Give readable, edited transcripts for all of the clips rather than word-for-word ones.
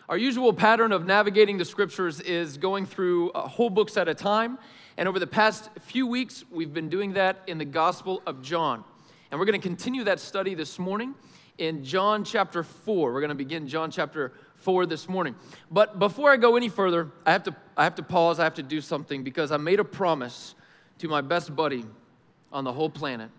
Our usual pattern of navigating the scriptures is going through whole books at a time. And over the past few weeks, we've been doing that in the Gospel of John. And we're going to continue that study this morning in John chapter 4. We're going to begin John chapter 4 this morning. But before I go any further, I have to pause. I have to do something because I made a promise to my best buddy on the whole planet.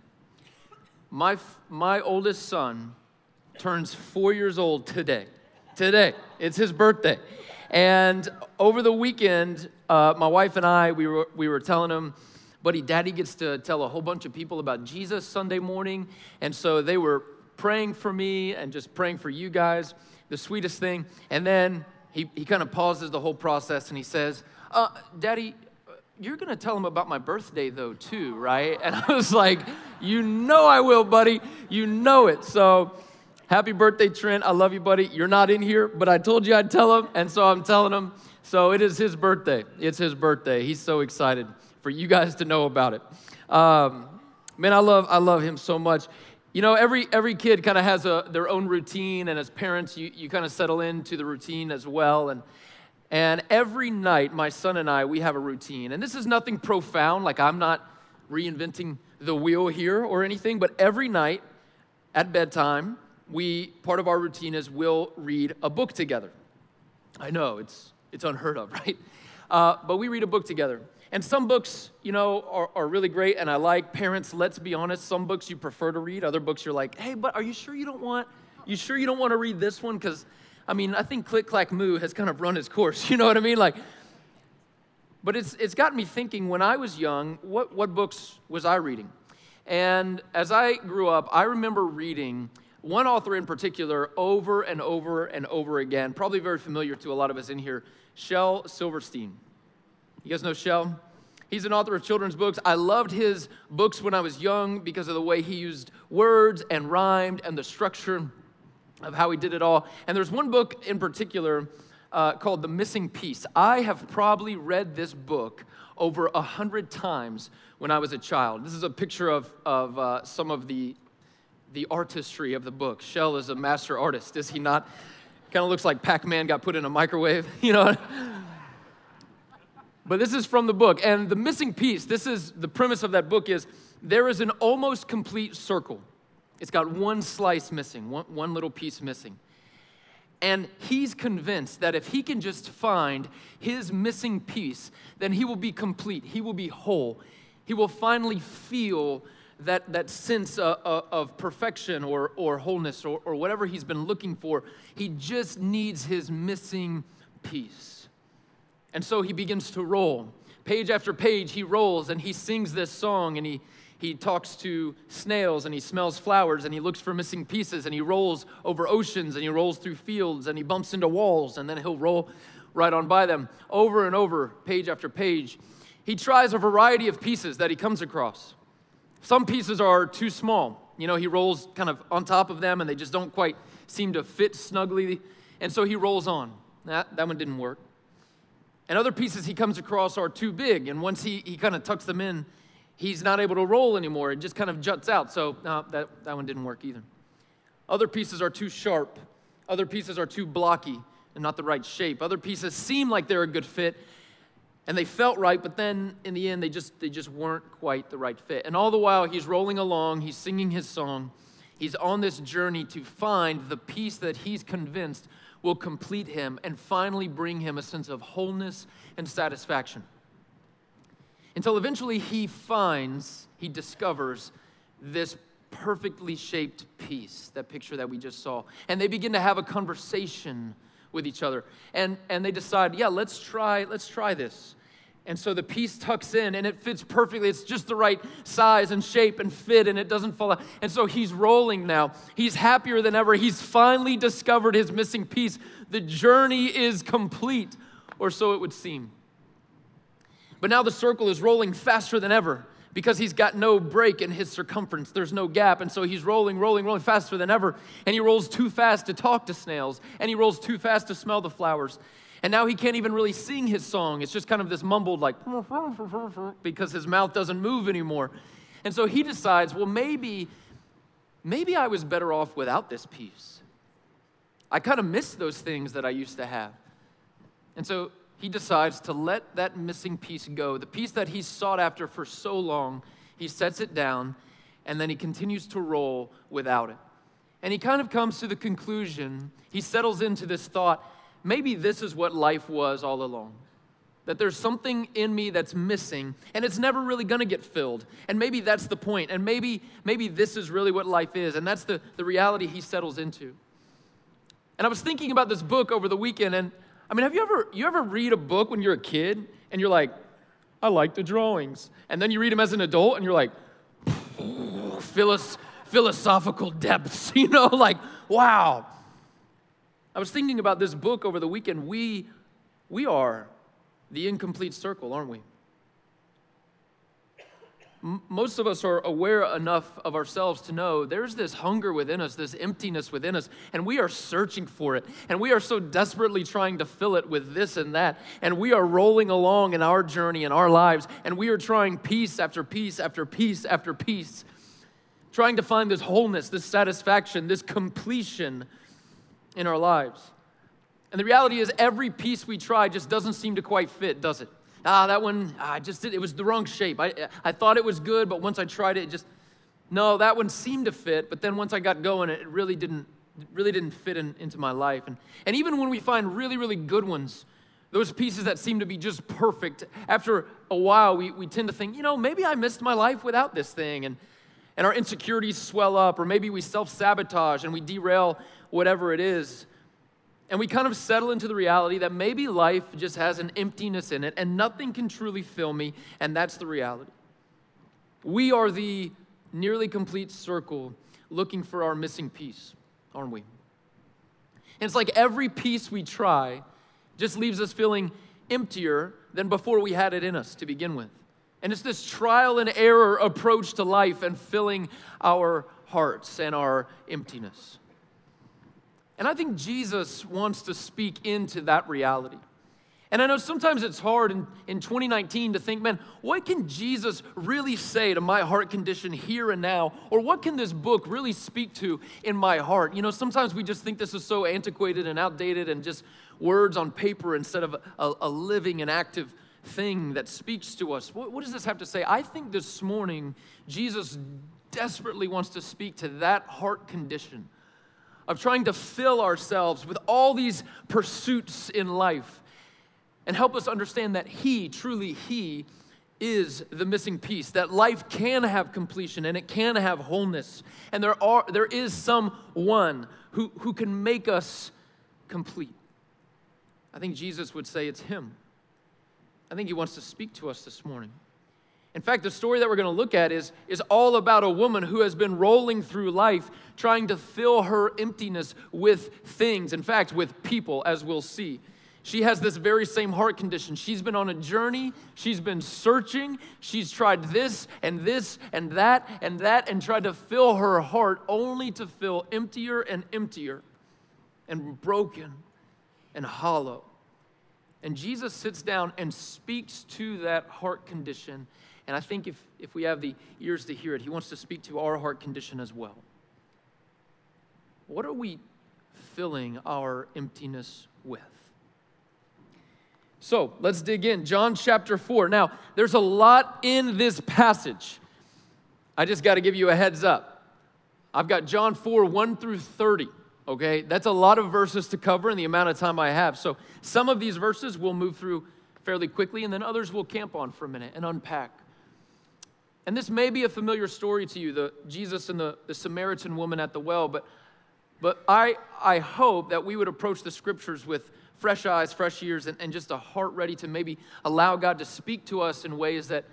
My oldest son turns 4 years old today. Today, it's his birthday. And over the weekend, my wife and I, we were telling him, buddy, Daddy gets to tell a whole bunch of people about Jesus Sunday morning. And so they were praying for me and just praying for you guys, the sweetest thing. And then he kind of pauses the whole process and he says, Daddy, you're going to tell him about my birthday though too, right? And I was like, you know I will, buddy. You know it. So happy birthday, Trent. I love you, buddy. You're not in here, but I told you I'd tell him, and so I'm telling him. So it is his birthday. It's his birthday. He's so excited for you guys to know about it. Man, I love him so much. You know, every kid kind of has their own routine, and as parents, you kind of settle into the routine as well. And every night, my son and I, we have a routine. And this is nothing profound, like I'm not reinventing the wheel here or anything, but every night at bedtime, part of our routine is we'll read a book together. I know, it's unheard of, right? But we read a book together. And some books, you know, are really great, and I like. Parents, let's be honest, some books you prefer to read, other books you're like, hey, but are you sure you don't want to read this one? Because, I mean, I think Click, Clack, Moo has kind of run its course, you know what I mean? But it's got me thinking, when I was young, what books was I reading? And as I grew up, I remember reading one author in particular over and over and over again, probably very familiar to a lot of us in here, Shel Silverstein. You guys know Shel? He's an author of children's books. I loved his books when I was young because of the way he used words and rhymed and the structure of how he did it all. And there's one book in particular called The Missing Piece. I have probably read this book over 100 times when I was a child. This is a picture of some of the artistry of the book. Shel is a master artist, is he not? Kind of looks like Pac-Man got put in a microwave, you know? But this is from the book. And The Missing Piece, this is the premise of that book is, there is an almost complete circle. It's got one slice missing, one little piece missing. And he's convinced that if he can just find his missing piece, then he will be complete. He will be whole. He will finally feel that sense of perfection or wholeness or whatever he's been looking for. He just needs his missing piece. And so he begins to roll. Page after page, he rolls and he sings this song and he talks to snails and he smells flowers and he looks for missing pieces and he rolls over oceans and he rolls through fields and he bumps into walls and then he'll roll right on by them over and over, page after page. He tries a variety of pieces that he comes across. Some pieces are too small. You know, he rolls kind of on top of them and they just don't quite seem to fit snugly. And so he rolls on. That one didn't work. And other pieces he comes across are too big. And once he kind of tucks them in, he's not able to roll anymore. It just kind of juts out. So that one didn't work either. Other pieces are too sharp. Other pieces are too blocky and not the right shape. Other pieces seem like they're a good fit. And they felt right, but then in the end, they just weren't quite the right fit. And all the while, he's rolling along, he's singing his song. He's on this journey to find the piece that he's convinced will complete him and finally bring him a sense of wholeness and satisfaction. Until eventually he discovers this perfectly shaped piece, that picture that we just saw. And they begin to have a conversation with each other. And they decide, yeah, let's try this. And so the piece tucks in and it fits perfectly. It's just the right size and shape and fit and it doesn't fall out. And so he's rolling now. He's happier than ever. He's finally discovered his missing piece. The journey is complete, or so it would seem. But now the circle is rolling faster than ever because he's got no break in his circumference. There's no gap. And so he's rolling faster than ever. And he rolls too fast to talk to snails. And he rolls too fast to smell the flowers. And now he can't even really sing his song. It's just kind of this mumbled like, because his mouth doesn't move anymore. And so he decides, well, maybe I was better off without this piece. I kind of miss those things that I used to have. And so he decides to let that missing piece go, the piece that he sought after for so long. He sets it down, and then he continues to roll without it. And he kind of comes to the conclusion, he settles into this thought, maybe this is what life was all along. That there's something in me that's missing, and it's never really gonna get filled. And maybe that's the point, and maybe this is really what life is, and that's the reality he settles into. And I was thinking about this book over the weekend, and I mean, have you ever read a book when you're a kid, and you're like, I like the drawings. And then you read them as an adult, and you're like, philosophical depths, like, wow. I was thinking about this book over the weekend. We are the incomplete circle, aren't we? Most of us are aware enough of ourselves to know there's this hunger within us, this emptiness within us, and we are searching for it. And we are so desperately trying to fill it with this and that. And we are rolling along in our journey, in our lives, and we are trying piece after piece after piece after piece, trying to find this wholeness, this satisfaction, this completion in our lives. And the reality is every piece we try just doesn't seem to quite fit, does it? That one, it was the wrong shape. I thought it was good, but once I tried it, no, that one seemed to fit, but then once I got going, it really didn't fit into my life. And even when we find really, really good ones, those pieces that seem to be just perfect, after a while, we tend to think, maybe I missed my life without this thing, and our insecurities swell up, or maybe we self-sabotage and we derail whatever it is. And we kind of settle into the reality that maybe life just has an emptiness in it and nothing can truly fill me, and that's the reality. We are the nearly complete circle looking for our missing piece, aren't we? And it's like every piece we try just leaves us feeling emptier than before we had it in us to begin with. And it's this trial and error approach to life and filling our hearts and our emptiness. And I think Jesus wants to speak into that reality. And I know sometimes it's hard in 2019 to think, man, what can Jesus really say to my heart condition here and now? Or what can this book really speak to in my heart? Sometimes we just think this is so antiquated and outdated and just words on paper instead of a living and active thing that speaks to us. What does this have to say? I think this morning, Jesus desperately wants to speak to that heart condition of trying to fill ourselves with all these pursuits in life and help us understand that truly He is the missing piece, that life can have completion and it can have wholeness, and there is someone who can make us complete. I think Jesus would say it's Him. I think He wants to speak to us this morning. In fact, the story that we're going to look at is all about a woman who has been rolling through life trying to fill her emptiness with things, in fact, with people, as we'll see. She has this very same heart condition. She's been on a journey. She's been searching. She's tried this and that and tried to fill her heart only to feel emptier and emptier and broken and hollow. And Jesus sits down and speaks to that heart condition. And I think if we have the ears to hear it, He wants to speak to our heart condition as well. What are we filling our emptiness with? So let's dig in. John chapter 4. Now, there's a lot in this passage. I just got to give you a heads up. I've got John 4, 1 through 30. Okay, that's a lot of verses to cover in the amount of time I have. So some of these verses we'll move through fairly quickly, and then others we'll camp on for a minute and unpack. And this may be a familiar story to you, Jesus and the Samaritan woman at the well, but I hope that we would approach the scriptures with fresh eyes, fresh ears, and just a heart ready to maybe allow God to speak to us in ways that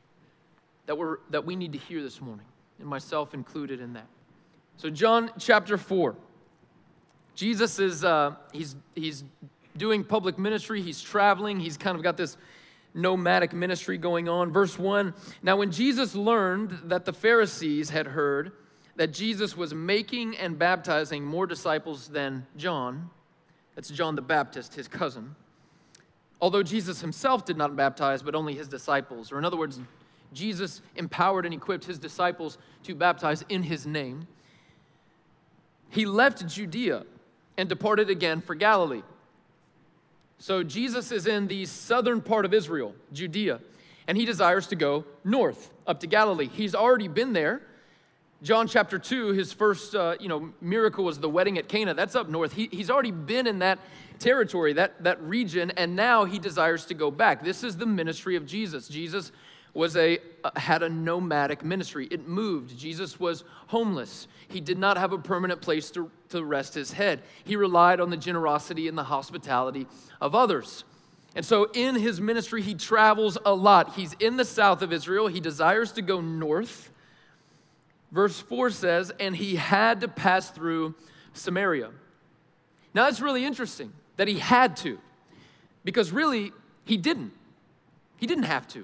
we need to hear this morning, and myself included in that. So John chapter 4. Jesus is, he's doing public ministry, he's traveling, he's kind of got this nomadic ministry going on. Verse 1, now when Jesus learned that the Pharisees had heard that Jesus was making and baptizing more disciples than John, that's John the Baptist, his cousin, although Jesus himself did not baptize, but only his disciples, or in other words, Jesus empowered and equipped his disciples to baptize in his name, he left Judea and departed again for Galilee. So Jesus is in the southern part of Israel, Judea, and he desires to go north, up to Galilee. He's already been there. John chapter 2, his first miracle was the wedding at Cana. That's up north. He's already been in that territory, that region, and now he desires to go back. This is the ministry of Jesus. Jesus had a nomadic ministry. It moved. Jesus was homeless. He did not have a permanent place to rest his head. He relied on the generosity and the hospitality of others. And so in his ministry, he travels a lot. He's in the south of Israel. He desires to go north. Verse 4 says, and he had to pass through Samaria. Now, it's really interesting that he had to, because really, he didn't. He didn't have to.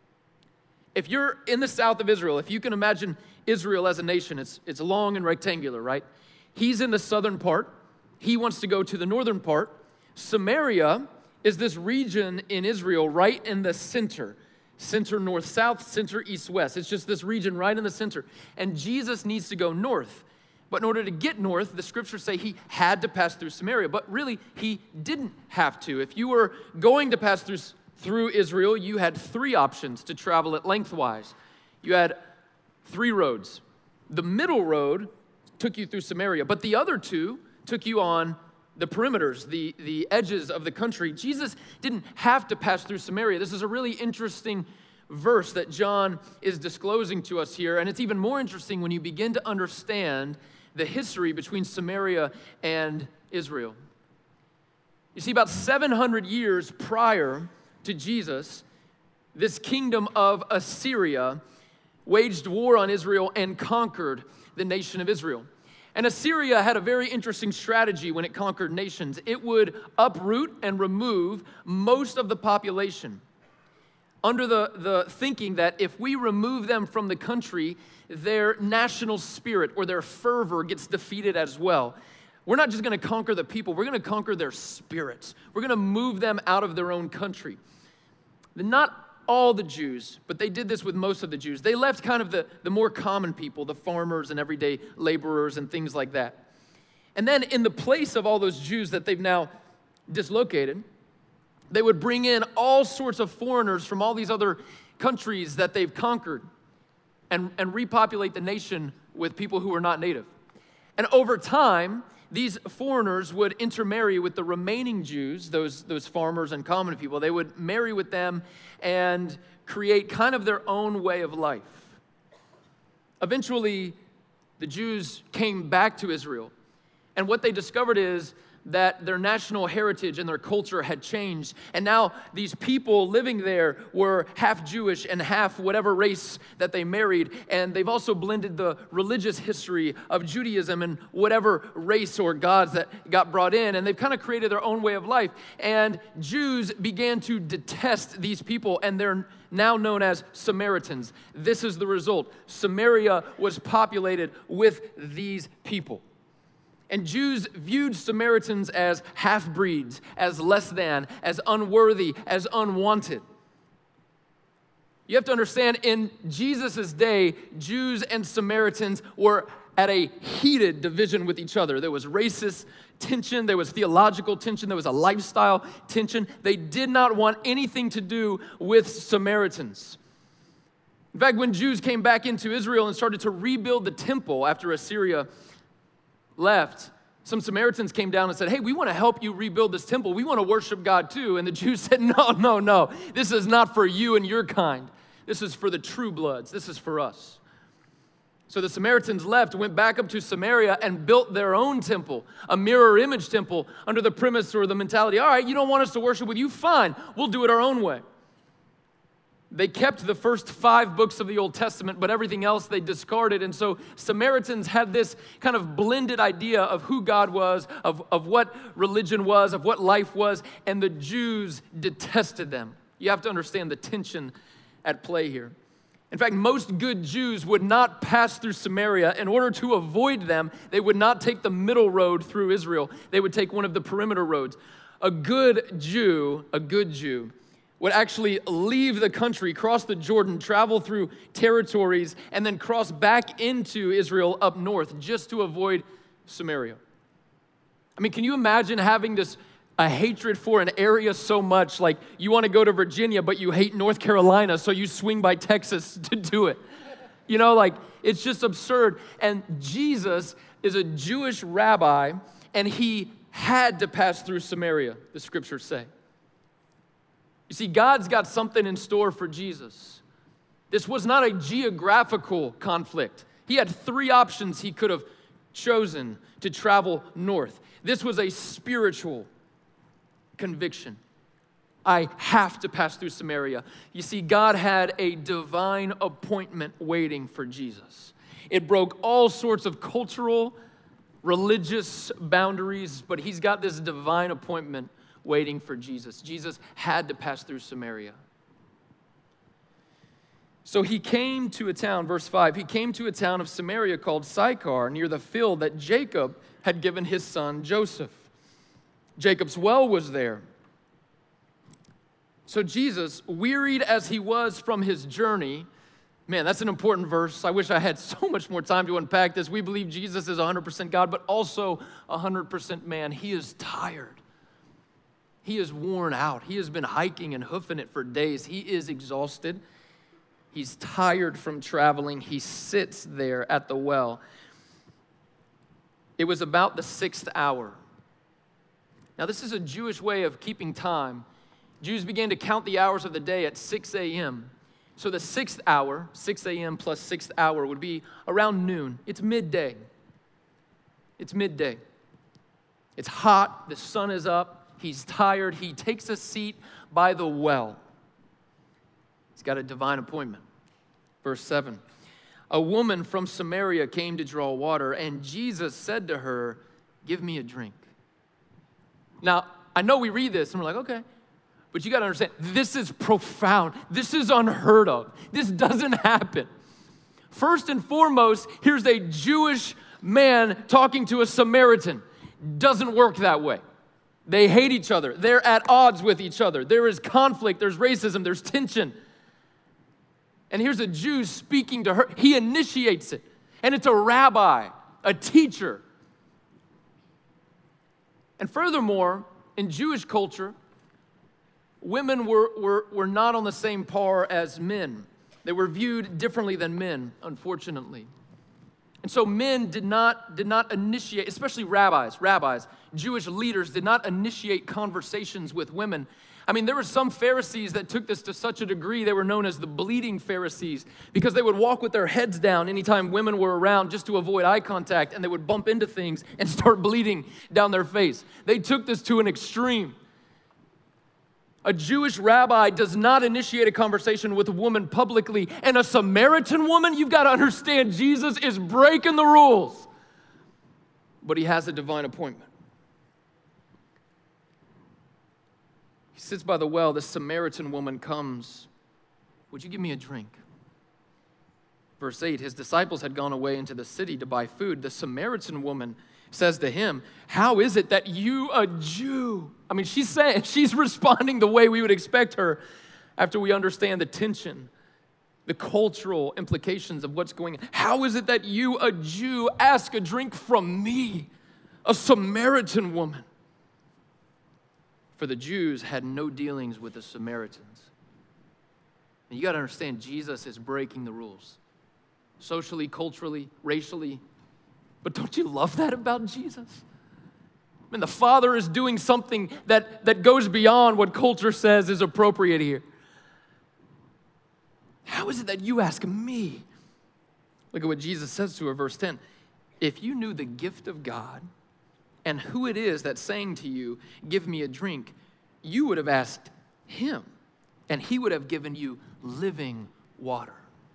If you're in the south of Israel, if you can imagine Israel as a nation, it's long and rectangular, right? He's in the southern part. He wants to go to the northern part. Samaria is this region in Israel right in the center north-south, center east-west. It's just this region right in the center. And Jesus needs to go north. But in order to get north, the scriptures say he had to pass through Samaria. But really, he didn't have to. If you were going to pass through Israel, you had three options to travel it lengthwise. You had three roads. The middle road took you through Samaria, but the other two took you on the perimeters, the edges of the country. Jesus didn't have to pass through Samaria. This is a really interesting verse that John is disclosing to us here, and it's even more interesting when you begin to understand the history between Samaria and Israel. You see, about 700 years prior to Jesus, this kingdom of Assyria waged war on Israel and conquered the nation of Israel. And Assyria had a very interesting strategy when it conquered nations. It would uproot and remove most of the population under the thinking that if we remove them from the country, their national spirit or their fervor gets defeated as well. We're not just going to conquer the people, we're going to conquer their spirits. We're going to move them out of their own country. Not all the Jews, but they did this with most of the Jews. They left kind of the more common people, the farmers and everyday laborers and things like that. And then in the place of all those Jews that they've now dislocated, they would bring in all sorts of foreigners from all these other countries that they've conquered and repopulate the nation with people who are not native. And over time, these foreigners would intermarry with the remaining Jews, those farmers and common people. They would marry with them and create kind of their own way of life. Eventually, the Jews came back to Israel, and what they discovered is that their national heritage and their culture had changed. And now these people living there were half Jewish and half whatever race that they married. And they've also blended the religious history of Judaism and whatever race or gods that got brought in. And they've kind of created their own way of life. And Jews began to detest these people, and they're now known as Samaritans. This is the result. Samaria was populated with these people. And Jews viewed Samaritans as half-breeds, as less than, as unworthy, as unwanted. You have to understand, in Jesus' day, Jews and Samaritans were at a heated division with each other. There was racist tension, there was theological tension, there was a lifestyle tension. They did not want anything to do with Samaritans. In fact, when Jews came back into Israel and started to rebuild the temple after Assyria left, some Samaritans came down and said, hey, we want to help you rebuild this temple. We want to worship God too. And the Jews said, no. This is not for you and your kind. This is for the true bloods. This is for us. So the Samaritans left, went back up to Samaria and built their own temple, a mirror image temple, under the premise or the mentality, all right, you don't want us to worship with you? Fine, we'll do it our own way. They kept the first 5 books of the Old Testament, but everything else they discarded. And so Samaritans had this kind of blended idea of who God was, of what religion was, of what life was, and the Jews detested them. You have to understand the tension at play here. In fact, most good Jews would not pass through Samaria. In order to avoid them, they would not take the middle road through Israel. They would take one of the perimeter roads. A good Jew would actually leave the country, cross the Jordan, travel through territories, and then cross back into Israel up north just to avoid Samaria. I mean, can you imagine having a hatred for an area so much, like you want to go to Virginia, but you hate North Carolina, so you swing by Texas to do it? You know, like, it's just absurd. And Jesus is a Jewish rabbi, and he had to pass through Samaria, the scriptures say. You see, God's got something in store for Jesus. This was not a geographical conflict. He had 3 options he could have chosen to travel north. This was a spiritual conviction. I have to pass through Samaria. You see, God had a divine appointment waiting for Jesus. It broke all sorts of cultural, religious boundaries, but he's got this divine appointment waiting for Jesus. Jesus had to pass through Samaria. So he came to a town, verse 5, he came to a town of Samaria called Sychar, near the field that Jacob had given his son Joseph. Jacob's well was there. So Jesus, wearied as he was from his journey, man, that's an important verse. I wish I had so much more time to unpack this. We believe Jesus is 100% God, but also 100% man. He is tired. He is worn out. He has been hiking and hoofing it for days. He is exhausted. He's tired from traveling. He sits there at the well. It was about the 6th hour. Now, this is a Jewish way of keeping time. Jews began to count the hours of the day at 6 a.m. So the 6th hour, 6 a.m. plus 6th hour, would be around noon. It's midday. It's midday. It's hot. The sun is up. He's tired. He takes a seat by the well. He's got a divine appointment. Verse 7. A woman from Samaria came to draw water, and Jesus said to her, "Give me a drink." Now, I know we read this and we're like, okay, but you got to understand, this is profound. This is unheard of. This doesn't happen. First and foremost, here's a Jewish man talking to a Samaritan. Doesn't work that way. They hate each other. They're at odds with each other. There is conflict. There's racism. There's tension. And here's a Jew speaking to her. He initiates it. And it's a rabbi, a teacher. And furthermore, in Jewish culture, women were not on the same par as men. They were viewed differently than men, unfortunately. And so men did not initiate, especially rabbis, Jewish leaders did not initiate conversations with women. I mean, there were some Pharisees that took this to such a degree, they were known as the bleeding Pharisees, because they would walk with their heads down anytime women were around just to avoid eye contact, and they would bump into things and start bleeding down their face. They took this to an extreme. A Jewish rabbi does not initiate a conversation with a woman publicly, and a Samaritan woman, you've got to understand, Jesus is breaking the rules. But he has a divine appointment. He sits by the well. The Samaritan woman comes. "Would you give me a drink?" Verse 8, his disciples had gone away into the city to buy food. The Samaritan woman says to him, "How is it that you, a Jew..." I mean, she's responding the way we would expect her after we understand the tension, the cultural implications of what's going on. "How is it that you, a Jew, ask a drink from me, a Samaritan woman?" For the Jews had no dealings with the Samaritans. And you got to understand, Jesus is breaking the rules. Socially, culturally, racially. But don't you love that about Jesus? I mean, the Father is doing something that goes beyond what culture says is appropriate here. How is it that you ask me? Look at what Jesus says to her, verse 10. "If you knew the gift of God and who it is that's saying to you, 'Give me a drink,' you would have asked him, and he would have given you living water."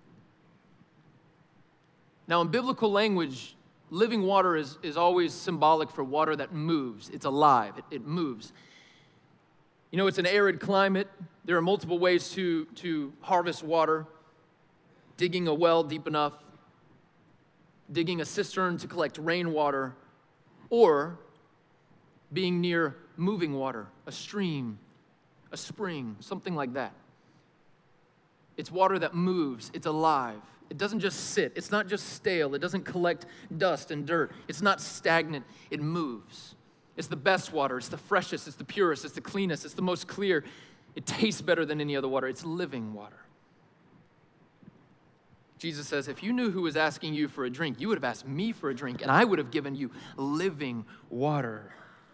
Now, in biblical language, living water is always symbolic for water that moves. It's alive. It moves. You know, it's an arid climate. There are multiple ways to harvest water. Digging a well deep enough, digging a cistern to collect rainwater, or being near moving water, a stream, a spring, something like that. It's water that moves. It's alive. It doesn't just sit. It's not just stale. It doesn't collect dust and dirt. It's not stagnant. It moves. It's the best water. It's the freshest. It's the purest. It's the cleanest. It's the most clear. It tastes better than any other water. It's living water. Jesus says, if you knew who was asking you for a drink, you would have asked me for a drink, and I would have given you living water.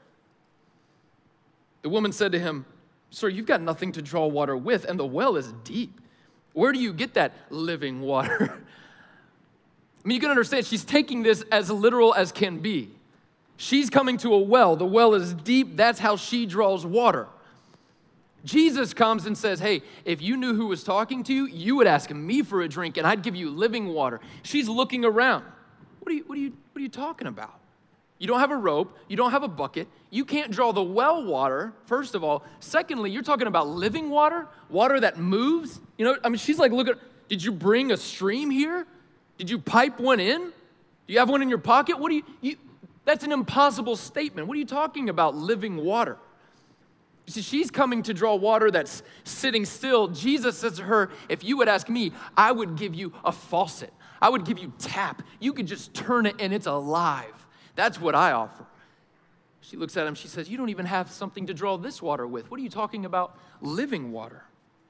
The woman said to him, sir, you've got nothing to draw water with, and the well is deep. Where do you get that living water? I mean, you can understand, she's taking this as literal as can be. She's coming to a well. The well is deep. That's how she draws water. Jesus comes and says, hey, if you knew who was talking to you, you would ask me for a drink, and I'd give you living water. She's looking around. What are you talking about? You don't have a rope. You don't have a bucket. You can't draw the well water, first of all. Secondly, you're talking about living water, water that moves. You know, I mean, she's like, look, did you bring a stream here? Did you pipe one in? Do you have one in your pocket? That's an impossible statement. What are you talking about, living water? You see, she's coming to draw water that's sitting still. Jesus says to her, if you would ask me, I would give you a faucet. I would give you tap. You could just turn it and it's alive. That's what I offer. She looks at him, she says, you don't even have something to draw this water with. What are you talking about, living water?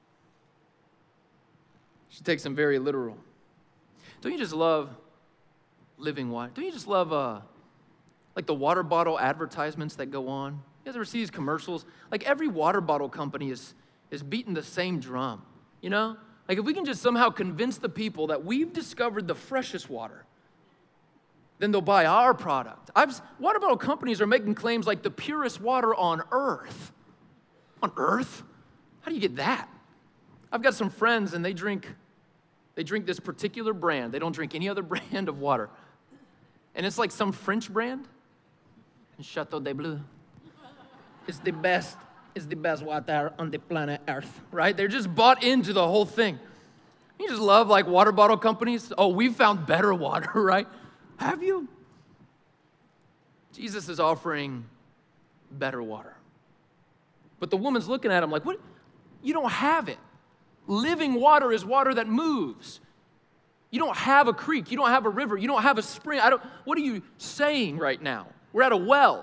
She takes him very literal. Don't you just love living water? Don't you just love like the water bottle advertisements that go on? You guys ever see these commercials? Like every water bottle company is beating the same drum, you know? Like if we can just somehow convince the people that we've discovered the freshest water, then they'll buy our product. Water bottle companies are making claims like the purest water on earth. On earth? How do you get that? I've got some friends and they drink this particular brand. They don't drink any other brand of water. And it's like some French brand. Chateau de Bleu. It's the best water on the planet Earth, right? They're just bought into the whole thing. You just love like water bottle companies. Oh, we've found better water, right? Have you? Jesus is offering better water. But the woman's looking at him like, what? You don't have it. Living water is water that moves. You don't have a creek. You don't have a river. You don't have a spring. What are you saying right now? We're at a well.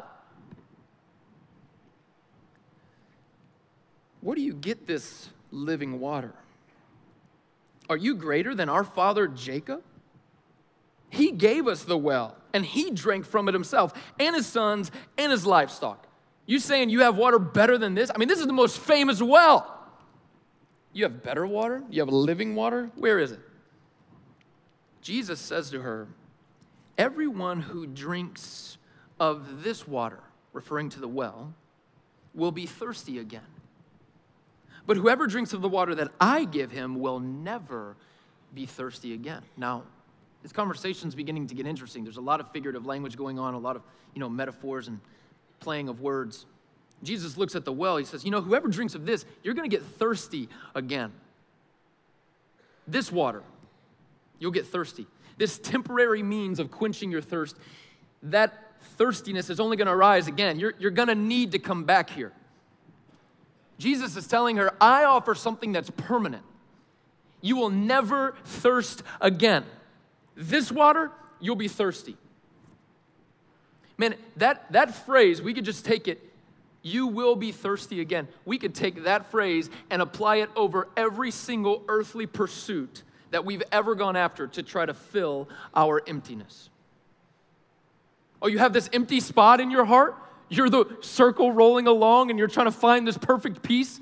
Where do you get this living water? Are you greater than our father Jacob? He gave us the well, and he drank from it himself, and his sons, and his livestock. You saying you have water better than this? I mean, this is the most famous well. You have better water? You have living water? Where is it? Jesus says to her, everyone who drinks of this water, referring to the well, will be thirsty again. But whoever drinks of the water that I give him will never be thirsty again. Now, this conversation's beginning to get interesting. There's a lot of figurative language going on, a lot of, metaphors and playing of words. Jesus looks at the well. He says, whoever drinks of this, you're going to get thirsty again. This water, you'll get thirsty. This temporary means of quenching your thirst, that thirstiness is only going to arise again. You're going to need to come back here. Jesus is telling her, I offer something that's permanent. You will never thirst again. This water, you'll be thirsty. Man, that phrase, we could just take it, you will be thirsty again. We could take that phrase and apply it over every single earthly pursuit that we've ever gone after to try to fill our emptiness. Oh, you have this empty spot in your heart? You're the circle rolling along and you're trying to find this perfect peace?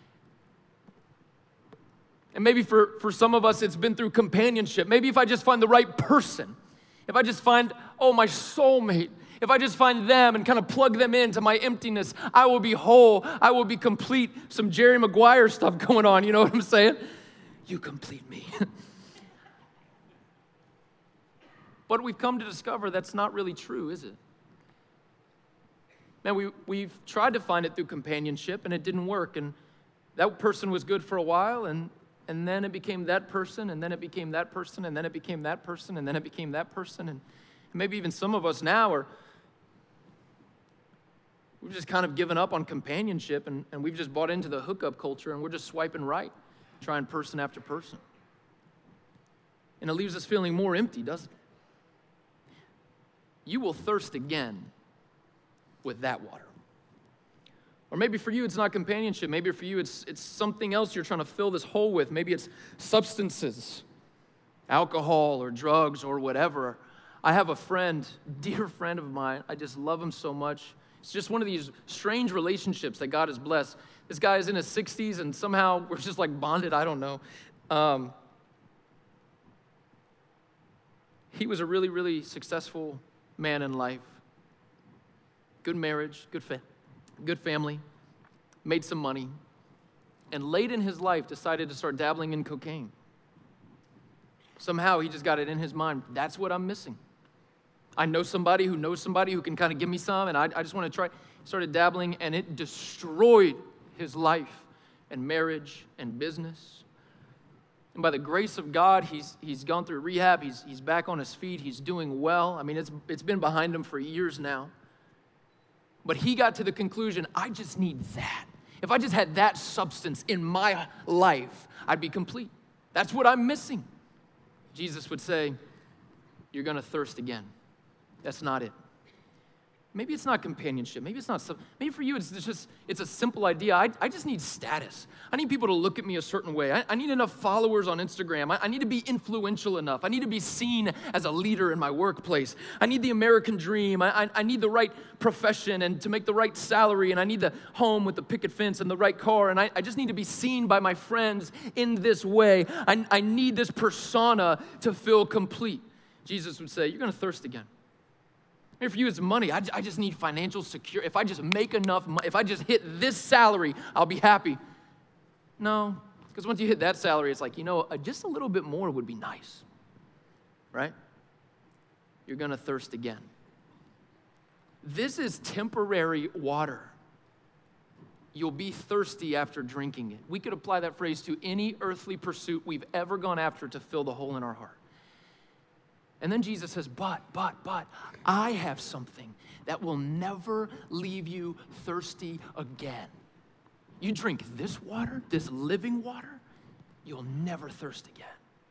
And maybe for some of us, it's been through companionship. Maybe if I just find the right person, if I just find, my soulmate, if I just find them and kind of plug them into my emptiness, I will be whole, I will be complete. Some Jerry Maguire stuff going on, you know what I'm saying? You complete me. But we've come to discover that's not really true, is it? Man, we've tried to find it through companionship, and it didn't work. And that person was good for a while, and then it became that person, and then it became that person, and then it became that person, and then it became that person. And maybe even some of us now we've just kind of given up on companionship, and we've just bought into the hookup culture, and we're just swiping right, trying person after person. And it leaves us feeling more empty, doesn't it? You will thirst again with that water. Or maybe for you, it's not companionship. Maybe for you, it's something else you're trying to fill this hole with. Maybe it's substances, alcohol or drugs or whatever. I have a friend, dear friend of mine. I just love him so much. It's just one of these strange relationships that God has blessed. This guy is in his 60s, and somehow we're just like bonded. I don't know. He was a really, really successful man in life. Good marriage, good family, made some money, and late in his life decided to start dabbling in cocaine. Somehow he just got it in his mind, that's what I'm missing. I know somebody who knows somebody who can kind of give me some, and I just want to try. Started dabbling, and it destroyed his life and marriage and business. And by the grace of God, he's gone through rehab. He's back on his feet. He's doing well. I mean, it's been behind him for years now. But he got to the conclusion, I just need that. If I just had that substance in my life, I'd be complete. That's what I'm missing. Jesus would say, you're going to thirst again. That's not it. Maybe it's not companionship. Maybe it's not. Maybe for you, it's a simple idea. I just need status. I need people to look at me a certain way. I need enough followers on Instagram. I need to be influential enough. I need to be seen as a leader in my workplace. I need the American dream. I need the right profession and to make the right salary. And I need the home with the picket fence and the right car. And I just need to be seen by my friends in this way. I need this persona to feel complete. Jesus would say, you're going to thirst again. Maybe for you, it's money. I just need financial security. If I just make enough money, if I just hit this salary, I'll be happy. No, because once you hit that salary, it's like, just a little bit more would be nice, right? You're going to thirst again. This is temporary water. You'll be thirsty after drinking it. We could apply that phrase to any earthly pursuit we've ever gone after to fill the hole in our heart. And then Jesus says, but, I have something that will never leave you thirsty again. You drink this water, this living water, you'll never thirst again.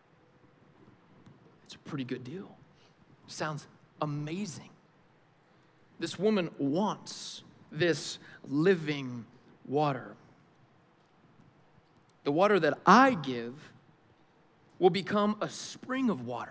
It's a pretty good deal. Sounds amazing. This woman wants this living water. The water that I give will become a spring of water.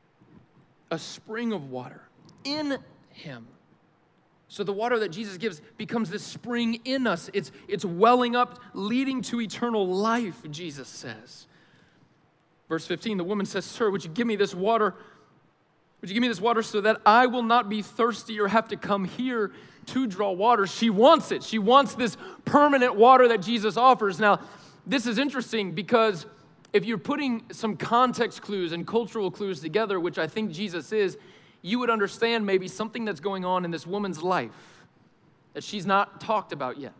A spring of water in him. So the water that Jesus gives becomes this spring in us. It's welling up, leading to eternal life, Jesus says. Verse 15, the woman says, sir, would you give me this water? Would you give me this water so that I will not be thirsty or have to come here to draw water? She wants it. She wants this permanent water that Jesus offers. Now, this is interesting because if you're putting some context clues and cultural clues together, which I think Jesus is, you would understand maybe something that's going on in this woman's life that she's not talked about yet.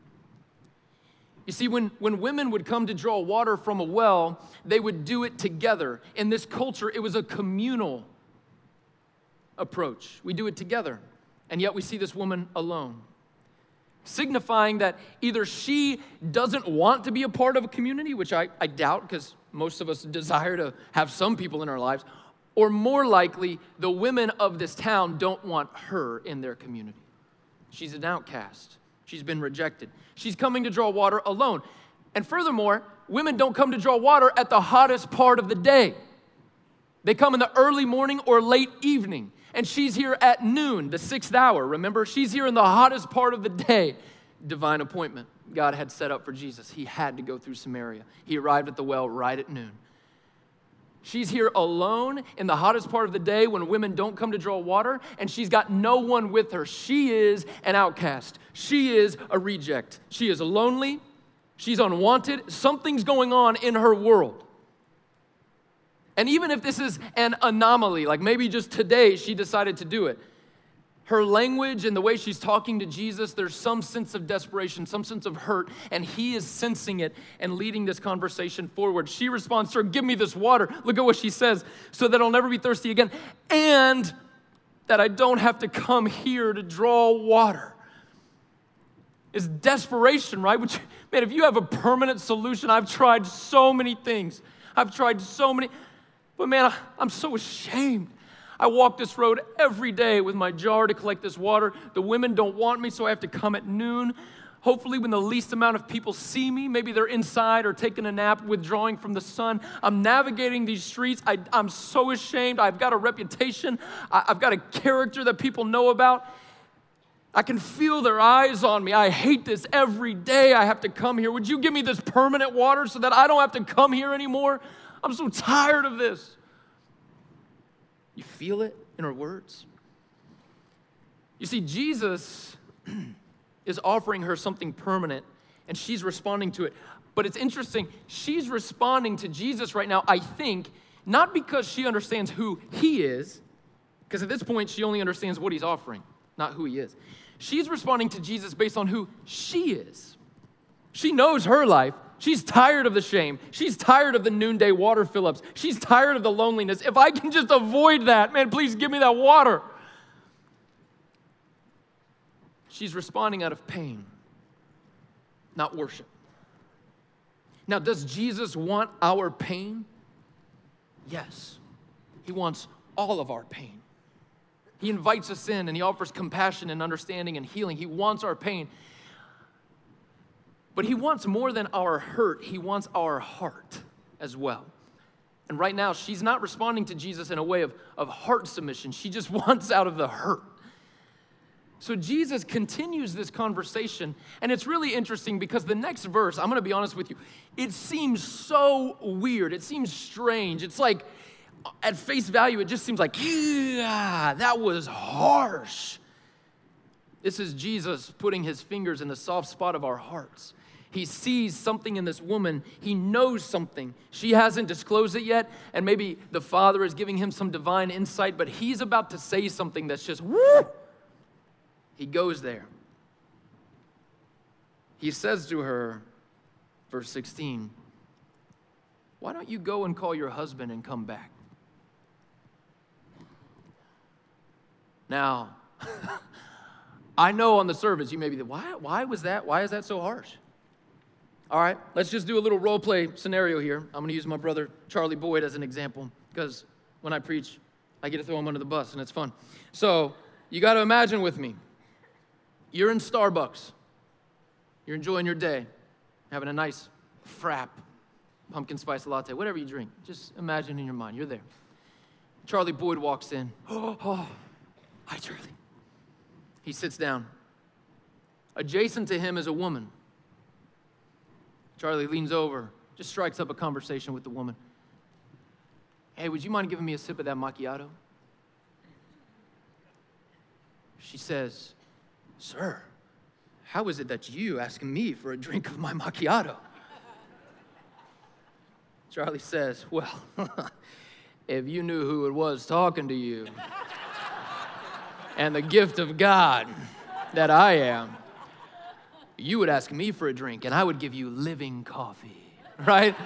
You see, when women would come to draw water from a well, they would do it together. In this culture, it was a communal approach. We do it together, and yet we see this woman alone, signifying that either she doesn't want to be a part of a community, which I doubt because most of us desire to have some people in our lives, or more likely, the women of this town don't want her in their community. She's an outcast. She's been rejected. She's coming to draw water alone. And furthermore, women don't come to draw water at the hottest part of the day. They come in the early morning or late evening. And she's here at noon, the 6th hour. Remember, she's here in the hottest part of the day. Divine appointment God had set up for Jesus. He had to go through Samaria. He arrived at the well right at noon. She's here alone in the hottest part of the day when women don't come to draw water, and she's got no one with her. She is an outcast. She is a reject. She is lonely. She's unwanted. Something's going on in her world. And even if this is an anomaly, like maybe just today she decided to do it, her language and the way she's talking to Jesus, there's some sense of desperation, some sense of hurt, and he is sensing it and leading this conversation forward. She responds, sir, give me this water. Look at what she says, so that I'll never be thirsty again, and that I don't have to come here to draw water. It's desperation, right? Which, man, if you have a permanent solution, I've tried so many things. But man, I'm so ashamed. I walk this road every day with my jar to collect this water. The women don't want me, so I have to come at noon. Hopefully when the least amount of people see me, maybe they're inside or taking a nap, withdrawing from the sun. I'm navigating these streets. I'm so ashamed. I've got a reputation. I've got a character that people know about. I can feel their eyes on me. I hate this every day. I have to come here. Would you give me this permanent water so that I don't have to come here anymore? I'm so tired of this. You feel it in her words? You see, Jesus is offering her something permanent, and she's responding to it. But it's interesting, she's responding to Jesus right now, I think, not because she understands who he is, because at this point, she only understands what he's offering, not who he is. She's responding to Jesus based on who she is. She knows her life. She's tired of the shame. She's tired of the noonday water fill-ups. She's tired of the loneliness. If I can just avoid that, man, please give me that water. She's responding out of pain, not worship. Now, does Jesus want our pain? Yes. He wants all of our pain. He invites us in and he offers compassion and understanding and healing. He wants our pain. But he wants more than our hurt. He wants our heart as well. And right now, she's not responding to Jesus in a way of heart submission. She just wants out of the hurt. So Jesus continues this conversation, and it's really interesting because the next verse, I'm going to be honest with you, it seems so weird. It seems strange. It's like, at face value, it just seems like, yeah, that was harsh. This is Jesus putting his fingers in the soft spot of our hearts. He sees something in this woman. He knows something. She hasn't disclosed it yet, and maybe the Father is giving him some divine insight, but he's about to say something that's just, woo! He goes there. He says to her, verse 16, why don't you go and call your husband and come back? Now, I know on the surface you may be, why was that? Why is that so harsh? All right, let's just do a little role play scenario here. I'm going to use my brother Charlie Boyd as an example because when I preach, I get to throw him under the bus and it's fun. So you got to imagine with me, you're in Starbucks. You're enjoying your day, having a nice frap, pumpkin spice latte, whatever you drink. Just imagine in your mind, you're there. Charlie Boyd walks in. Oh, hi, Charlie. He sits down. Adjacent to him is a woman. Charlie leans over, just strikes up a conversation with the woman. Hey, would you mind giving me a sip of that macchiato? She says, sir, how is it that you asking me for a drink of my macchiato? Charlie says, well, if you knew who it was talking to you and the gift of God that I am, you would ask me for a drink and I would give you living coffee, right?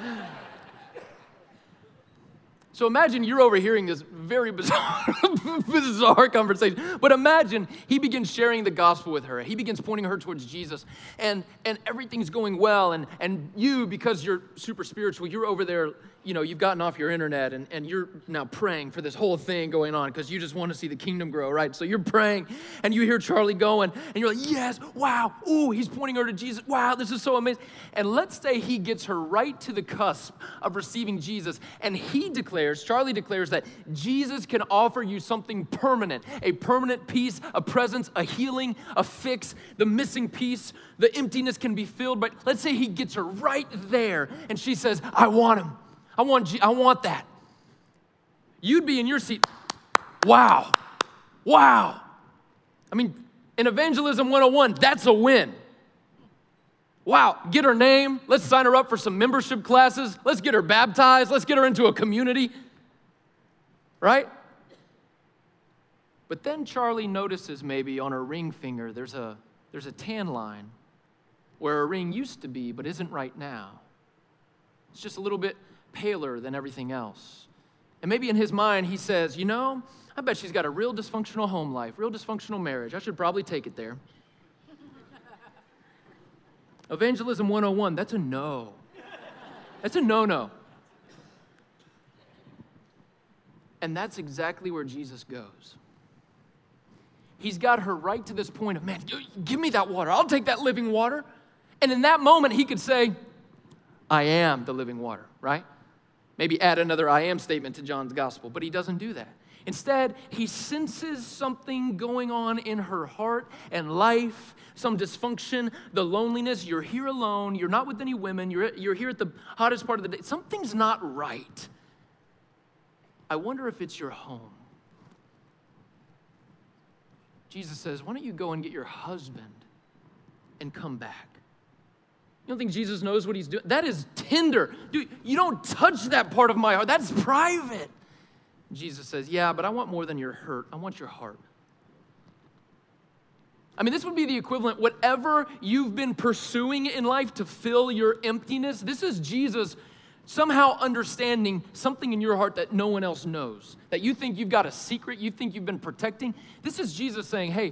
So imagine you're overhearing this very bizarre conversation. But imagine he begins sharing the gospel with her. He begins pointing her towards Jesus. And everything's going well. And you, because you're super spiritual, you're over there, you know, you've gotten off your internet and you're now praying for this whole thing going on because you just want to see the kingdom grow, right? So you're praying and you hear Charlie going and you're like, yes, wow, ooh, he's pointing her to Jesus. Wow, this is so amazing. And let's say he gets her right to the cusp of receiving Jesus. And Charlie declares that Jesus can offer you something permanent, a permanent peace, a presence, a healing, a fix, the missing piece, the emptiness can be filled. But let's say he gets her right there and she says, I want him. I want that. You'd be in your seat. Wow. I mean, in Evangelism 101, that's a win. Wow, get her name. Let's sign her up for some membership classes. Let's get her baptized. Let's get her into a community. Right? But then Charlie notices maybe on her ring finger, there's a tan line where a ring used to be, but isn't right now. It's just a little bit paler than everything else. And maybe in his mind, he says, you know, I bet she's got a real dysfunctional home life, real dysfunctional marriage. I should probably take it there. Evangelism 101, that's a no. That's a no-no. And that's exactly where Jesus goes. He's got her right to this point of, man, give me that water. I'll take that living water. And in that moment, he could say, I am the living water, right? Maybe add another I am statement to John's gospel, but he doesn't do that. Instead, he senses something going on in her heart and life, some dysfunction, the loneliness. You're here alone. You're not with any women. You're here at the hottest part of the day. Something's not right. I wonder if it's your home. Jesus says, why don't you go and get your husband and come back? You don't think Jesus knows what he's doing? That is tender. Dude, you don't touch that part of my heart. That's private. Jesus says, yeah, but I want more than your hurt. I want your heart. I mean, this would be the equivalent. Whatever you've been pursuing in life to fill your emptiness, this is Jesus somehow understanding something in your heart that no one else knows, that you think you've got a secret, you think you've been protecting. This is Jesus saying, hey,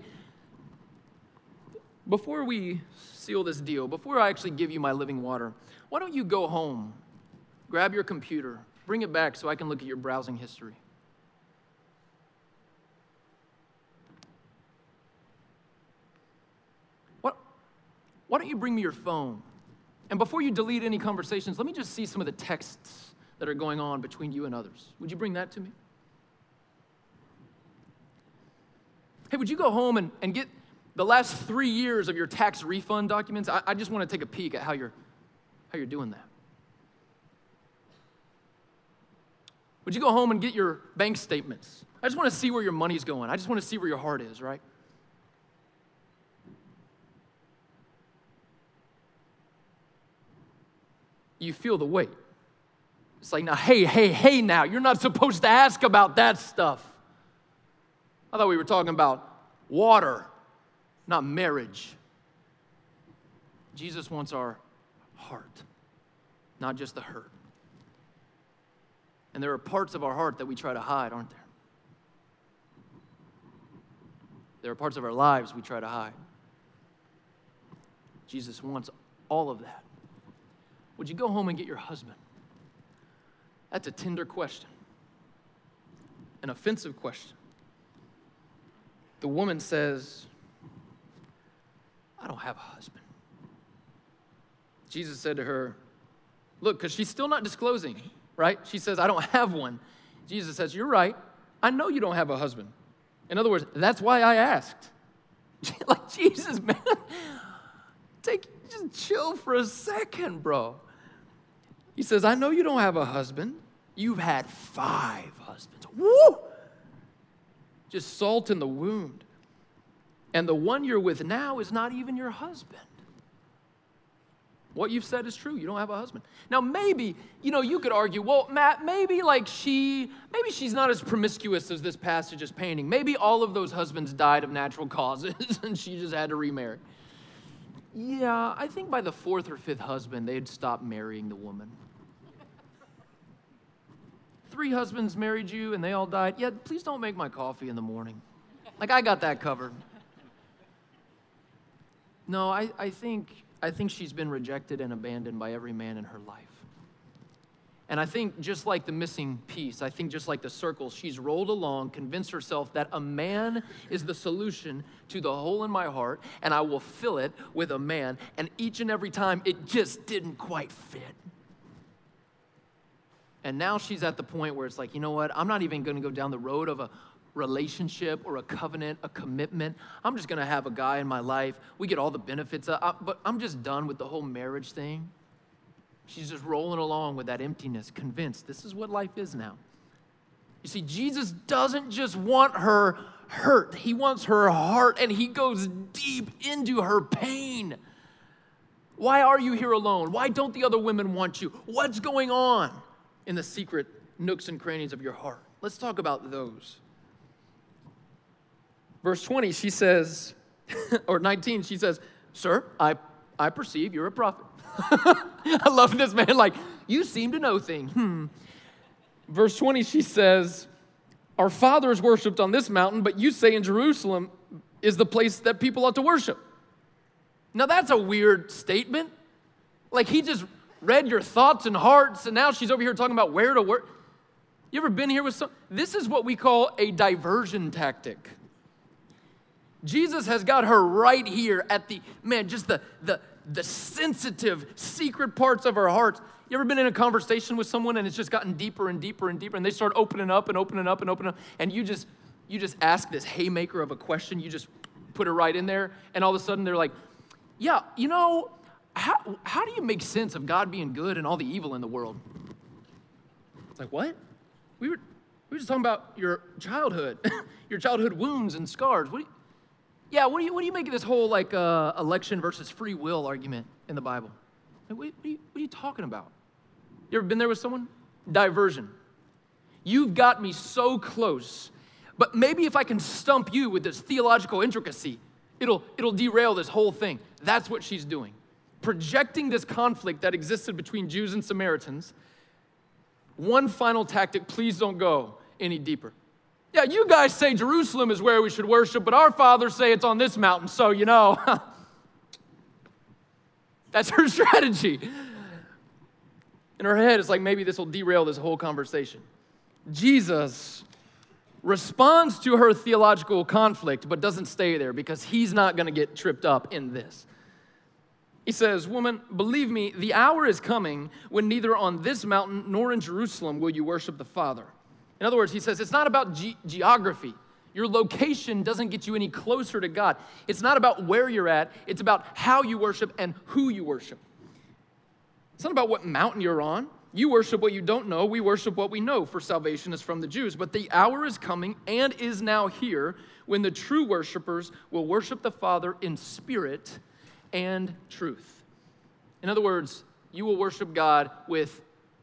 before we seal this deal, before I actually give you my living water, why don't you go home, grab your computer, bring it back so I can look at your browsing history. Why don't you bring me your phone? And before you delete any conversations, let me just see some of the texts that are going on between you and others. Would you bring that to me? Hey, would you go home and get the last 3 years of your tax refund documents? I just want to take a peek at how you're doing that. Would you go home and get your bank statements? I just want to see where your money's going. I just want to see where your heart is, right? You feel the weight. It's like, now, hey, now, you're not supposed to ask about that stuff. I thought we were talking about water, not marriage. Jesus wants our heart, not just the hurt. And there are parts of our heart that we try to hide, aren't there? There are parts of our lives we try to hide. Jesus wants all of that. Would you go home and get your husband? That's a tender question, an offensive question. The woman says, I don't have a husband. Jesus said to her, look, because she's still not disclosing, right? She says, I don't have one. Jesus says, you're right. I know you don't have a husband. In other words, that's why I asked. Like, Jesus, man, just chill for a second, bro. He says, I know you don't have a husband. You've had 5 husbands. Woo! Just salt in the wound. And the one you're with now is not even your husband. What you've said is true. You don't have a husband. Now, maybe, you could argue, well, Matt, maybe she's not as promiscuous as this passage is painting. Maybe all of those husbands died of natural causes and she just had to remarry. Yeah, I think by the 4th or 5th husband, they'd stop marrying the woman. 3 husbands married you and they all died. Yeah, please don't make my coffee in the morning. Like, I got that covered. No, I think she's been rejected and abandoned by every man in her life. And I think just like the missing piece, I think just like the circle, she's rolled along, convinced herself that a man is the solution to the hole in my heart, and I will fill it with a man. And each and every time, it just didn't quite fit. And now she's at the point where it's like, you know what? I'm not even going to go down the road of a relationship or a covenant, a commitment. I'm just going to have a guy in my life. We get all the benefits, but I'm just done with the whole marriage thing. She's just rolling along with that emptiness, convinced this is what life is now. You see, Jesus doesn't just want her hurt. He wants her heart, and he goes deep into her pain. Why are you here alone? Why don't the other women want you? What's going on in the secret nooks and crannies of your heart? Let's talk about those. Verse 20, she says, or 19, she says, sir, I perceive you're a prophet. I love this, man. Like, you seem to know things. Verse 20, she says, our fathers worshiped on this mountain, but you say in Jerusalem is the place that people ought to worship. Now, that's a weird statement. Like, he just read your thoughts and hearts, and now she's over here talking about where to work. You ever been here with some? This is what we call a diversion tactic. Jesus has got her right here at just the sensitive, secret parts of her heart. You ever been in a conversation with someone and it's just gotten deeper and deeper and deeper, and they start opening up and opening up and opening up, and you just ask this haymaker of a question, you just put it right in there, and all of a sudden they're like, yeah, how do you make sense of God being good and all the evil in the world? It's like, what? We were just talking about your childhood, your childhood wounds and scars. What do you make of this whole election versus free will argument in the Bible? Like, what are you talking about? You ever been there with someone? Diversion. You've got me so close, but maybe if I can stump you with this theological intricacy, it'll derail this whole thing. That's what she's doing. Projecting this conflict that existed between Jews and Samaritans. One final tactic, please don't go any deeper. Yeah, you guys say Jerusalem is where we should worship, but our fathers say it's on this mountain, so that's her strategy. In her head, it's like maybe this will derail this whole conversation. Jesus responds to her theological conflict, but doesn't stay there because he's not going to get tripped up in this. He says, woman, believe me, the hour is coming when neither on this mountain nor in Jerusalem will you worship the Father. In other words, he says, it's not about geography. Your location doesn't get you any closer to God. It's not about where you're at. It's about how you worship and who you worship. It's not about what mountain you're on. You worship what you don't know. We worship what we know, for salvation is from the Jews. But the hour is coming and is now here when the true worshipers will worship the Father in spirit and truth. In other words, you will worship God with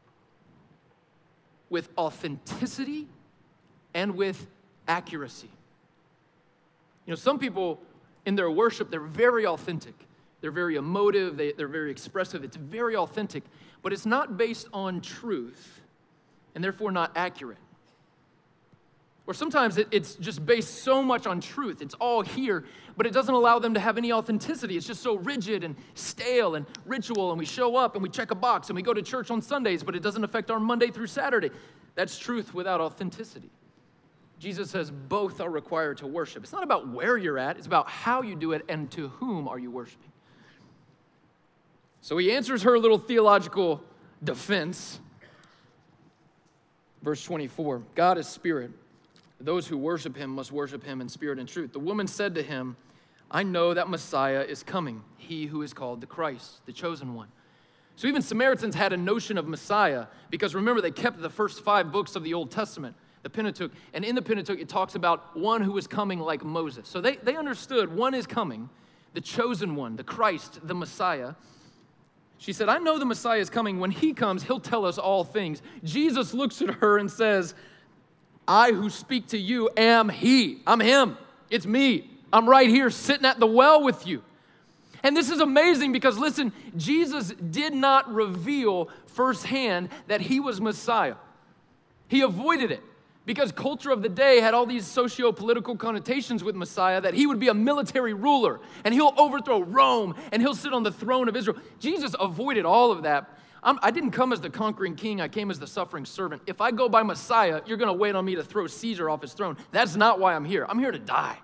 authenticity and with accuracy. Some people in their worship, they're very authentic. They're very emotive. They're very expressive. It's very authentic, but it's not based on truth and therefore not accurate. Or sometimes it's just based so much on truth. It's all here, but it doesn't allow them to have any authenticity. It's just so rigid and stale and ritual, and we show up and we check a box and we go to church on Sundays, but it doesn't affect our Monday through Saturday. That's truth without authenticity. Jesus says both are required to worship. It's not about where you're at. It's about how you do it and to whom are you worshiping. So he answers her little theological defense. Verse 24, God is spirit. Those who worship him must worship him in spirit and truth. The woman said to him, I know that Messiah is coming, he who is called the Christ, the chosen one. So even Samaritans had a notion of Messiah because remember, they kept the first 5 books of the Old Testament, the Pentateuch. And in the Pentateuch, it talks about one who is coming like Moses. So they understood one is coming, the chosen one, the Christ, the Messiah. She said, I know the Messiah is coming. When he comes, he'll tell us all things. Jesus looks at her and says, I who speak to you am he. I'm him. It's me. I'm right here sitting at the well with you. And this is amazing because, listen, Jesus did not reveal firsthand that he was Messiah. He avoided it because culture of the day had all these socio-political connotations with Messiah, that he would be a military ruler and he'll overthrow Rome and he'll sit on the throne of Israel. Jesus avoided all of that. I didn't come as the conquering king. I came as the suffering servant. If I go by Messiah, you're going to wait on me to throw Caesar off his throne. That's not why I'm here. I'm here to die.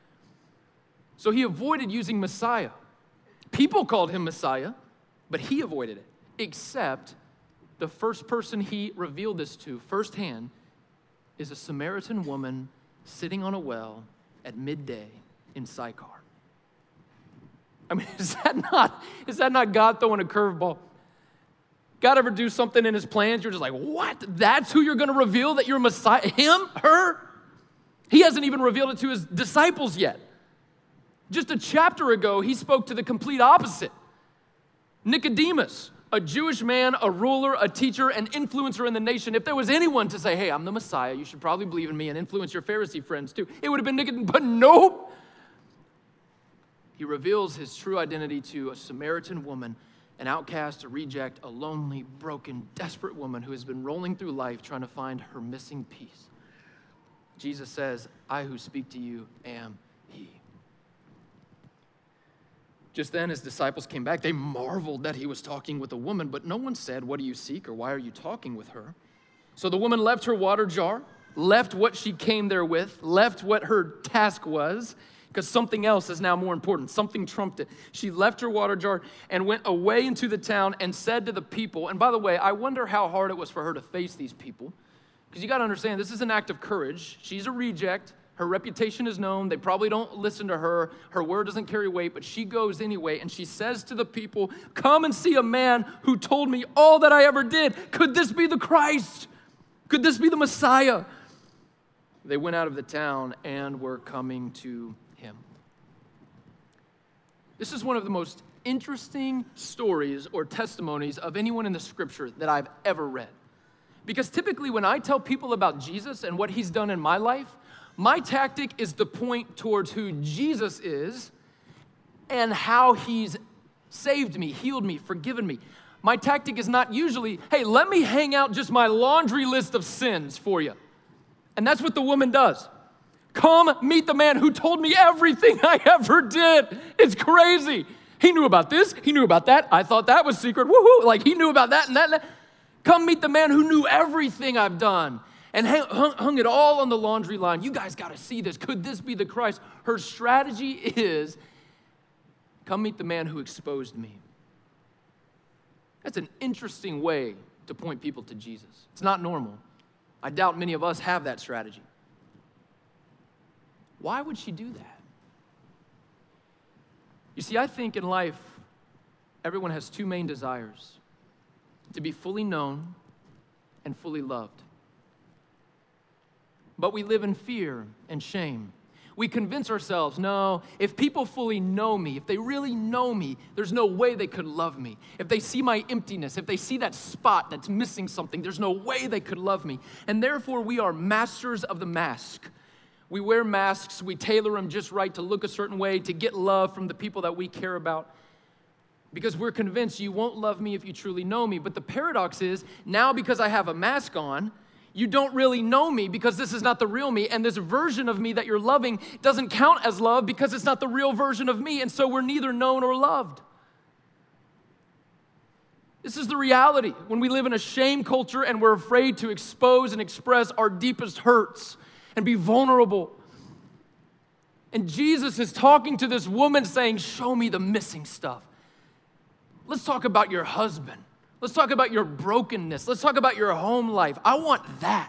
So he avoided using Messiah. People called him Messiah, but he avoided it, except the first person he revealed this to firsthand is a Samaritan woman sitting on a well at midday in Sychar. I mean, is that not God throwing a curveball? God ever do something in his plans? You're just like, what? That's who you're going to reveal that you're Messiah? Him? Her? He hasn't even revealed it to his disciples yet. Just a chapter ago, he spoke to the complete opposite. Nicodemus, a Jewish man, a ruler, a teacher, an influencer in the nation. If there was anyone to say, hey, I'm the Messiah, you should probably believe in me and influence your Pharisee friends too, it would have been Nicodemus, but nope. He reveals his true identity to a Samaritan woman, an outcast, a reject, a lonely, broken, desperate woman who has been rolling through life trying to find her missing piece. Jesus says, I who speak to you am he. Just then his disciples came back. They marveled that he was talking with a woman, but no one said, what do you seek, or why are you talking with her? So the woman left her water jar, left what she came there with, left what her task was, because something else is now more important. Something trumped it. She left her water jar and went away into the town and said to the people, and by the way, I wonder how hard it was for her to face these people, because you got to understand, this is an act of courage. She's a reject. Her reputation is known. They probably don't listen to her. Her word doesn't carry weight, but she goes anyway, and she says to the people, come and see a man who told me all that I ever did. Could this be the Christ? Could this be the Messiah? They went out of the town and were coming to him. This is one of the most interesting stories or testimonies of anyone in the scripture that I've ever read. Because typically when I tell people about Jesus and what he's done in my life, my tactic is to point towards who Jesus is and how he's saved me, healed me, forgiven me. My tactic is not usually, hey, let me hang out just my laundry list of sins for you. And that's what the woman does. Come meet the man who told me everything I ever did. It's crazy. He knew about this. He knew about that. I thought that was secret. Woohoo. Like he knew about that and that and that. Come meet the man who knew everything I've done and hung it all on the laundry line. You guys got to see this. Could this be the Christ? Her strategy is, come meet the man who exposed me. That's an interesting way to point people to Jesus. It's not normal. I doubt many of us have that strategy. Why would she do that? You see, I think in life, everyone has two main desires: to be fully known and fully loved. But we live in fear and shame. We convince ourselves, no, if people fully know me, if they really know me, there's no way they could love me. If they see my emptiness, if they see that spot that's missing something, there's no way they could love me. And therefore, we are masters of the mask. We wear masks, we tailor them just right to look a certain way, to get love from the people that we care about. Because we're convinced you won't love me if you truly know me. But the paradox is, now because I have a mask on, you don't really know me because this is not the real me, and this version of me that you're loving doesn't count as love because it's not the real version of me, and so we're neither known or loved. This is the reality when we live in a shame culture and we're afraid to expose and express our deepest hurts and be vulnerable. And Jesus is talking to this woman saying, show me the missing stuff. Let's talk about your husband. Let's talk about your brokenness. Let's talk about your home life. I want that.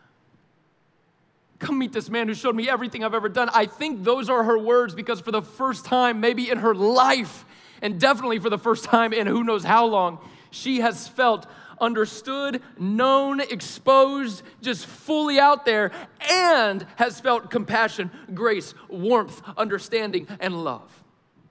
Come meet this man who showed me everything I've ever done. I think those are her words because for the first time, maybe in her life, and definitely for the first time in who knows how long, she has felt understood, known, exposed, just fully out there, and has felt compassion, grace, warmth, understanding, and love.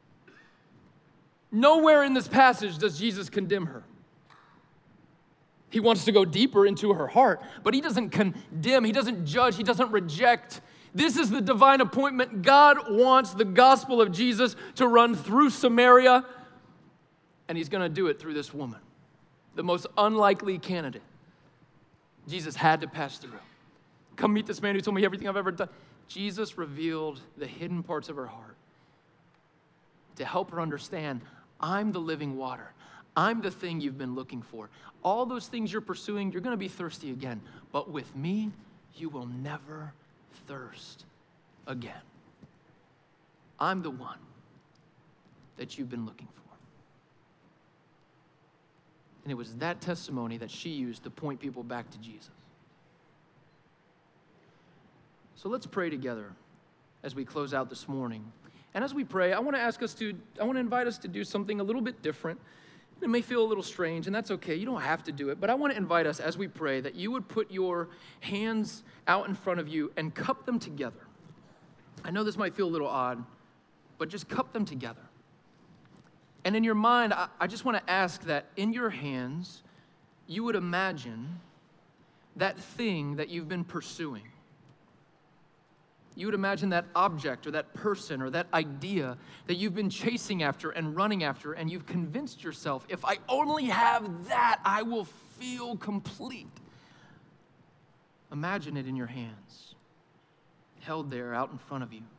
Nowhere in this passage does Jesus condemn her. He wants to go deeper into her heart, but he doesn't condemn, he doesn't judge, he doesn't reject. This is the divine appointment. God wants the gospel of Jesus to run through Samaria, and he's going to do it through this woman, the most unlikely candidate. Jesus had to pass through. Come meet this man who told me everything I've ever done. Jesus revealed the hidden parts of her heart to help her understand, I'm the living water. I'm the thing you've been looking for. All those things you're pursuing, you're going to be thirsty again. But with me, you will never thirst again. I'm the one that you've been looking for. And it was that testimony that she used to point people back to Jesus. So let's pray together as we close out this morning. And as we pray, I want to invite us to do something a little bit different. It may feel a little strange, and that's okay. You don't have to do it. But I want to invite us as we pray that you would put your hands out in front of you and cup them together. I know this might feel a little odd, but just cup them together. And in your mind, I just want to ask that in your hands, you would imagine that thing that you've been pursuing. You would imagine that object or that person or that idea that you've been chasing after and running after, and you've convinced yourself, if I only have that, I will feel complete. Imagine it in your hands, held there out in front of you.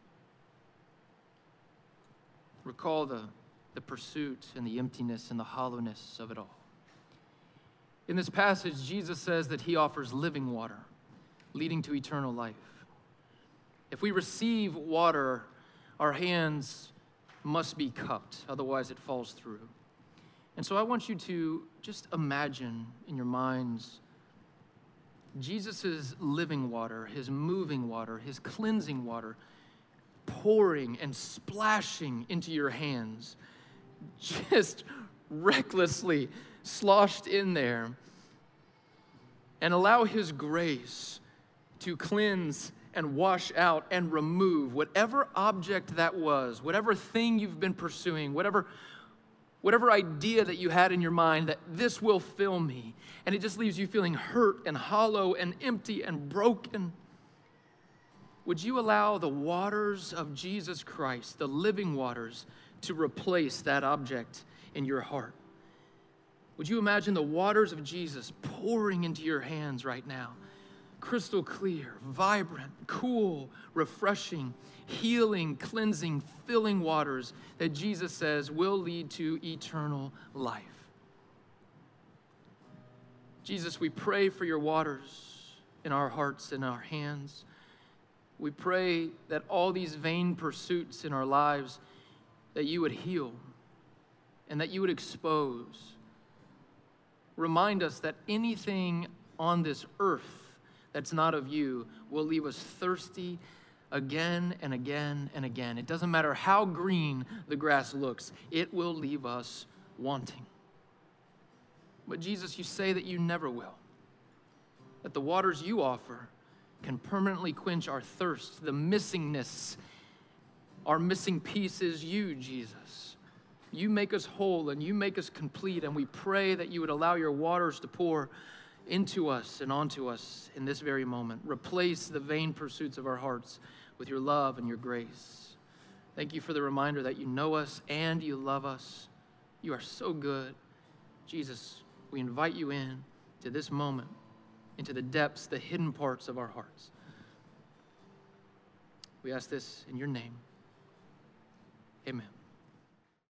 Recall the pursuit and the emptiness and the hollowness of it all. In this passage, Jesus says that he offers living water, leading to eternal life. If we receive water, our hands must be cupped, otherwise it falls through. And so I want you to just imagine in your minds Jesus' living water, his moving water, his cleansing water, pouring and splashing into your hands, just recklessly sloshed in there, and allow his grace to cleanse and wash out and remove whatever object that was, whatever thing you've been pursuing, whatever idea that you had in your mind that this will fill me, and it just leaves you feeling hurt and hollow and empty and broken. Would you allow the waters of Jesus Christ, the living waters, to replace that object in your heart? Would you imagine the waters of Jesus pouring into your hands right now? Crystal clear, vibrant, cool, refreshing, healing, cleansing, filling waters that Jesus says will lead to eternal life. Jesus, we pray for your waters in our hearts and our hands. We pray that all these vain pursuits in our lives, that you would heal and that you would expose. Remind us that anything on this earth that's not of you will leave us thirsty again and again and again. It doesn't matter how green the grass looks, it will leave us wanting. But Jesus, you say that you never will, that the waters you offer can permanently quench our thirst, the missingness. Our missing piece is you, Jesus. You make us whole and you make us complete, and we pray that you would allow your waters to pour into us and onto us in this very moment. Replace the vain pursuits of our hearts with your love and your grace. Thank you for the reminder that you know us and you love us. You are so good. Jesus, we invite you in to this moment, into the depths, the hidden parts of our hearts. We ask this in your name. Amen.